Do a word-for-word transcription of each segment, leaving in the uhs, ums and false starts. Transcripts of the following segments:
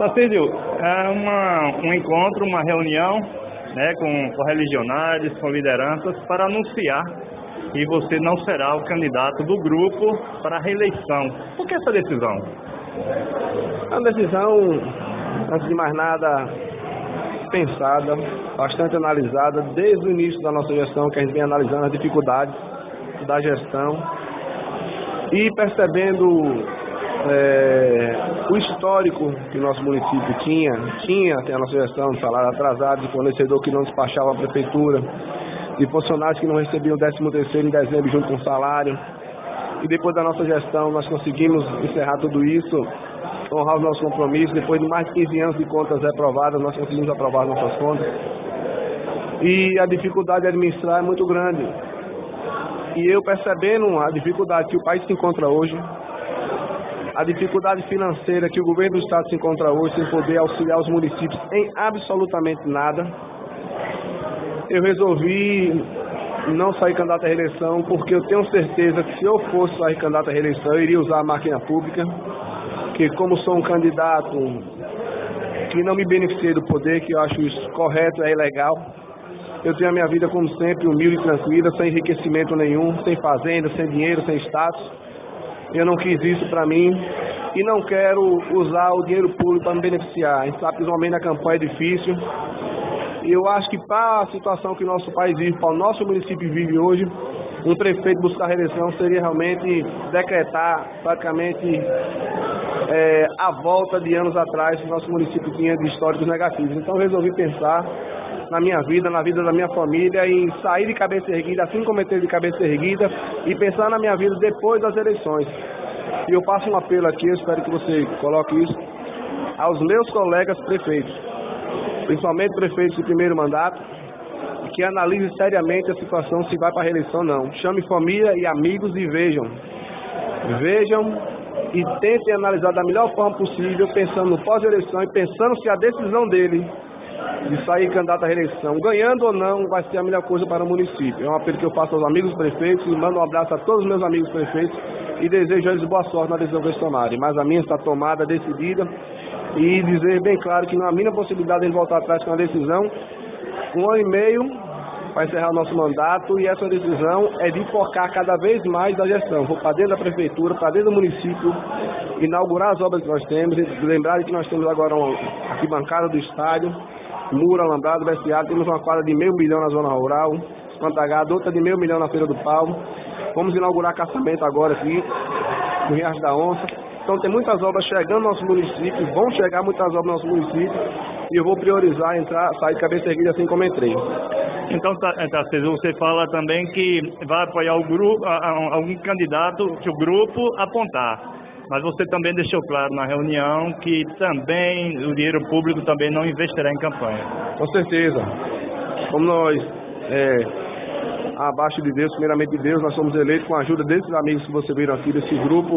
Tarcísio, é uma, um encontro, uma reunião, né, com correligionários, com lideranças, para anunciar que você não será o candidato do grupo para a reeleição. Por que essa decisão? É uma decisão, antes de mais nada, pensada, bastante analisada, desde o início da nossa gestão, que a gente vem analisando as dificuldades da gestão e percebendo é, o histórico que o nosso município tinha, tinha até a nossa gestão de salário atrasado, de fornecedor que não despachava a prefeitura, de funcionários que não recebiam o décimo terceiro em dezembro junto com o salário. E depois da nossa gestão nós conseguimos encerrar tudo isso, honrar os nossos compromissos. Depois de mais de quinze anos de contas reprovadas, nós conseguimos aprovar nossas contas. E a dificuldade de administrar é muito grande. E eu percebendo a dificuldade que o país se encontra hoje, a dificuldade financeira que o governo do estado se encontra hoje, sem poder auxiliar os municípios em absolutamente nada, eu resolvi não sair candidato à reeleição, porque eu tenho certeza que se eu fosse sair candidato à reeleição, eu iria usar a máquina pública, que como sou um candidato que não me beneficia do poder, que eu acho isso correto, é ilegal, eu tenho a minha vida como sempre, humilde e tranquila, sem enriquecimento nenhum, sem fazenda, sem dinheiro, sem status. Eu não quis isso para mim e não quero usar o dinheiro público para me beneficiar. A gente sabe que o momento da campanha é difícil. E eu acho que para a situação que o nosso país vive, para o nosso município vive hoje, um prefeito buscar reeleição seria realmente decretar praticamente é, a volta de anos atrás que o nosso município tinha de históricos negativos. Então eu resolvi pensar na minha vida, na vida da minha família, em sair de cabeça erguida, assim como eu entrei de cabeça erguida, e pensar na minha vida depois das eleições. E eu faço um apelo aqui, eu espero que você coloque isso, aos meus colegas prefeitos, principalmente prefeitos de primeiro mandato, que analisem seriamente a situação se vai para a reeleição ou não. Chame família e amigos e vejam. Vejam e tentem analisar da melhor forma possível, pensando no pós-eleição e pensando se a decisão dele de sair candidato à reeleição, ganhando ou não, vai ser a melhor coisa para o município. É um apelo que eu faço aos amigos prefeitos e mando um abraço a todos os meus amigos prefeitos e desejo a eles boa sorte na decisão que eles tomarem. Mas a minha está tomada, decidida, e dizer bem claro que não há mínima possibilidade de voltar atrás com a decisão. Um ano e meio para encerrar o nosso mandato e essa decisão é de focar cada vez mais na gestão. Vou para dentro da prefeitura, para dentro do município, inaugurar as obras que nós temos, lembrar que nós temos agora uma arquibancada do estádio, muro, alambrado, vestiário, temos uma quadra de meio milhão na zona rural, Pantagado, outra de meio milhão na Feira do Pau. Vamos inaugurar caçamento agora aqui, no Riacho da Onça. Então tem muitas obras chegando no nosso município, vão chegar muitas obras no nosso município, e eu vou priorizar entrar, sair de cabeça erguida assim como entrei. Então, Tarcísio, você fala também que vai apoiar o grupo, algum candidato que o grupo apontar. Mas você também deixou claro na reunião que também o dinheiro público também não investirá em campanha. Com certeza. Como nós, é, abaixo de Deus, primeiramente de Deus, nós somos eleitos com a ajuda desses amigos que você viram aqui, desse grupo.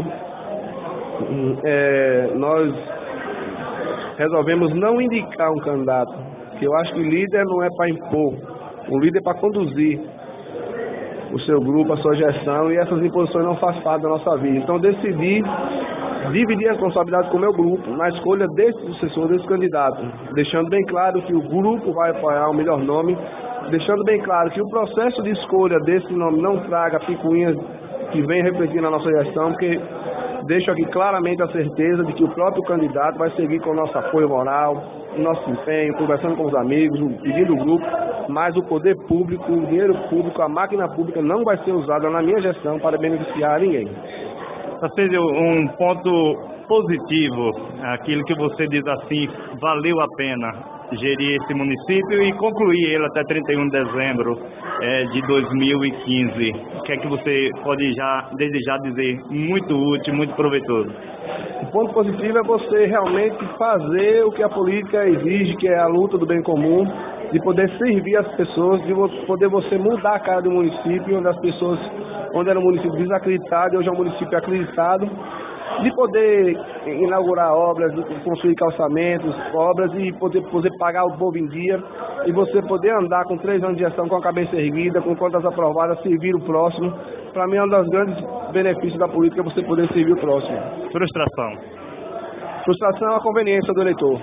É, nós resolvemos não indicar um candidato, porque eu acho que líder não é para impor, o líder é para conduzir o seu grupo, a sua gestão, e essas imposições não fazem parte da nossa vida. Então decidi dividir a responsabilidade com o meu grupo na escolha desse sucessor, desse candidato, deixando bem claro que o grupo vai apoiar o melhor nome, deixando bem claro que o processo de escolha desse nome não traga picuinhas que vem refletir na nossa gestão, porque deixo aqui claramente a certeza de que o próprio candidato vai seguir com o nosso apoio moral, o nosso empenho, conversando com os amigos, pedindo o grupo, mas o poder público, o dinheiro público, a máquina pública não vai ser usada na minha gestão para beneficiar ninguém. Tarcísio, um ponto positivo, aquilo que você diz assim, valeu a pena gerir esse município e concluir ele até trinta e um de dezembro é, de dois mil e quinze. O que é que você pode já, desde já dizer muito útil, muito proveitoso? O ponto positivo é você realmente fazer o que a política exige, que é a luta do bem comum, de poder servir as pessoas, de poder você mudar a cara do município, onde as pessoas, onde era um município desacreditado e hoje é um município acreditado, de poder inaugurar obras, de construir calçamentos, obras e poder, poder pagar o povo em dia e você poder andar com três anos de gestão com a cabeça erguida, com contas aprovadas, servir o próximo. Para mim é um dos grandes benefícios da política, você poder servir o próximo. Frustração? Frustração é a conveniência do eleitor.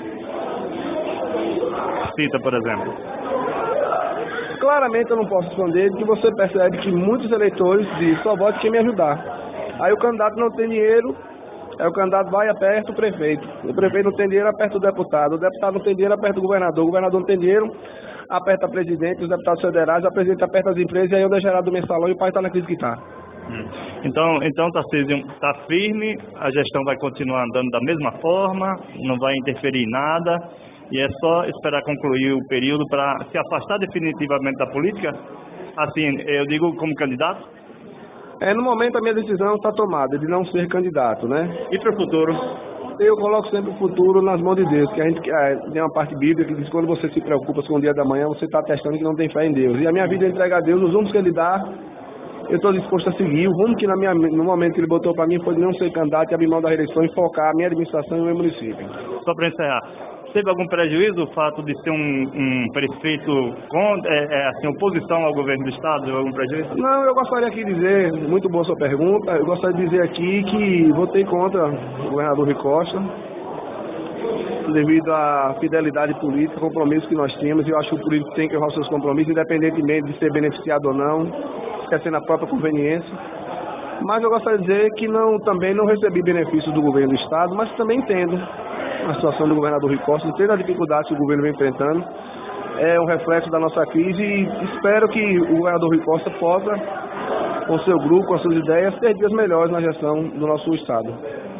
Cita, por exemplo. Claramente eu não posso esconder que você percebe que muitos eleitores dizem, só vote quem me ajudar. Aí o candidato não tem dinheiro, aí o candidato vai e aperta o prefeito. O prefeito não tem dinheiro, aperta o deputado. O deputado não tem dinheiro, aperta o governador. O governador não tem dinheiro, aperta o presidente, os deputados federais, a presidente aperta as empresas e aí onde é gerado do mensalão e o país está na crise que está. Então, então Tarcísio, está firme, a gestão vai continuar andando da mesma forma, não vai interferir em nada, e é só esperar concluir o período para se afastar definitivamente da política? Assim, eu digo como candidato? É, no momento a minha decisão está tomada de não ser candidato, né? E para o futuro? Eu coloco sempre o futuro nas mãos de Deus, que a gente é, tem uma parte bíblica que diz que quando você se preocupa com o dia da manhã, você está testando que não tem fé em Deus. E a minha vida é entregar a Deus, os rumos que Ele dá, eu estou disposto a seguir. O rumo que na minha, no momento que Ele botou para mim foi de não ser candidato e abrir mão da reeleição e focar a minha administração e o meu município. Só para encerrar, teve algum prejuízo o fato de ser um, um prefeito com é, é, assim, oposição ao governo do estado? Algum prejuízo? Não, eu gostaria aqui de dizer, muito boa sua pergunta, eu gostaria de dizer aqui que votei contra o governador Rui Costa, devido à fidelidade política, compromisso que nós temos, e eu acho que o político tem que honrar seus compromissos, independentemente de ser beneficiado ou não, esquecendo a própria conveniência. Mas eu gostaria de dizer que não, também não recebi benefícios do governo do estado, mas também entendo a situação do governador Rui Costa, entendo a dificuldade que o governo vem enfrentando, é um reflexo da nossa crise e espero que o governador Rui Costa possa, com seu grupo, com as suas ideias, ter dias melhores na gestão do nosso estado.